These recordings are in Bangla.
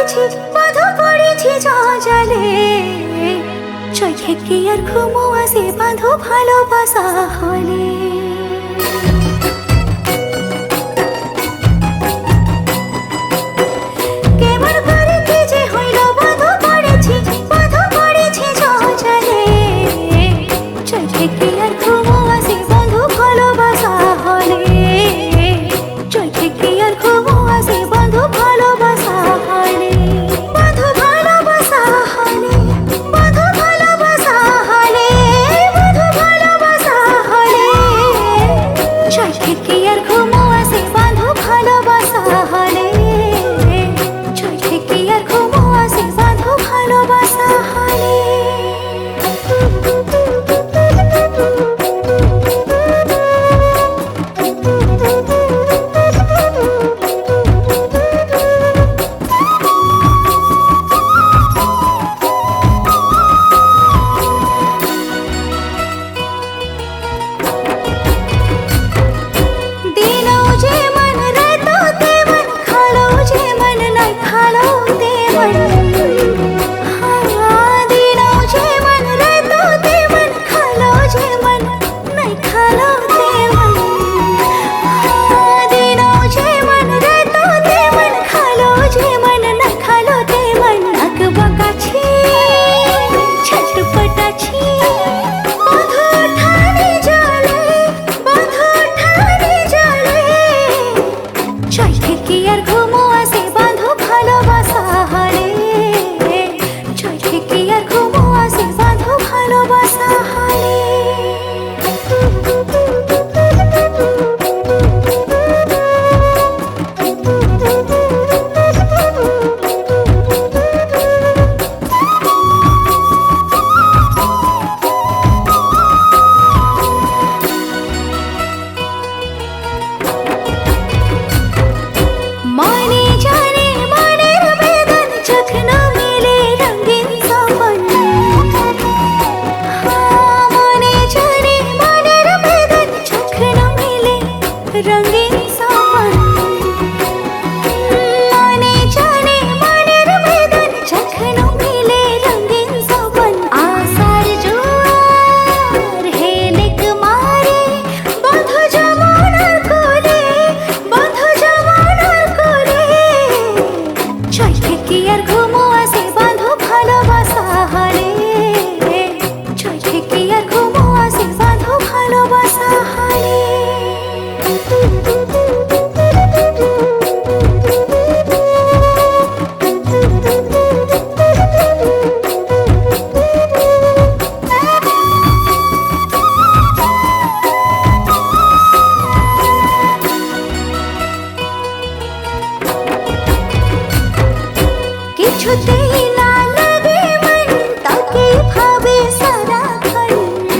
পড়েছি বাঁধা পড়েছি জলে চোখে কি আর ঘুমো আসে বাঁধো ভালোবাসা হলে কেমন করে কি যে হইল বাঁধা পড়েছি জলে চোখে কি আর ঘুমো আসে বাঁধো ভালোবাসা হলে চোখে কি আর ঘুমো আসে বাঁধো ভালোবাসা হলে বাঁধো ভালোবাসা হলে বাঁধো ভালোবাসা হলে বাঁধো ভালোবাসা হলে চোখে কি আর ঘুমো আসে বাঁধো ভালোবাসা হলে চোখে কি আর ঘুমো আসে বাঁধো ভালোবাসা হলে চোখে কি আর ঘুমো আসে বাঁধো ভালোবাসা হলে চোখে কি আর ঘুমো আসে বাঁধো ভালোবাসা হলে रंगीन सावन माने जाने मानेर मैदान जखनो मिले रंगीन सावन आसार जोर हेलिक मारे बंधु जमानार कोले बंधु जमानार कोले चोखे की आर घुमो आसे बांधो भालोबासा हले चोखे की आर घुमो आसे बांधो भालोबासा हले কিছুতেই না লাগে মন তাকে ভাবে সারাক্ষণ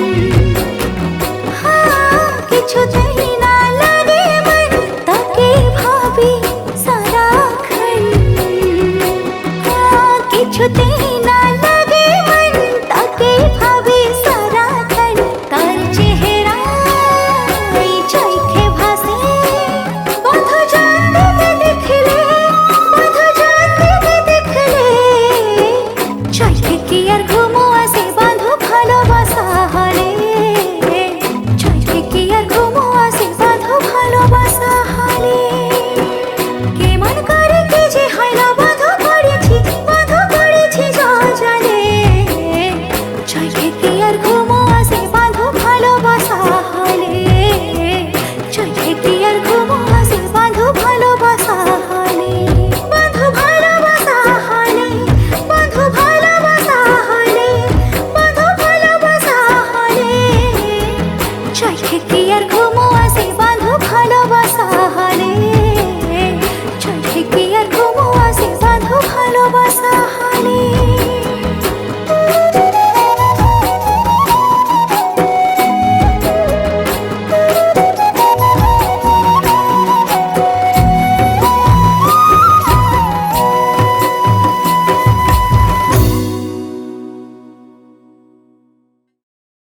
কিছুতেই না লাগে মন তাকে ভাবে সারাক্ষণ কিছুতেই না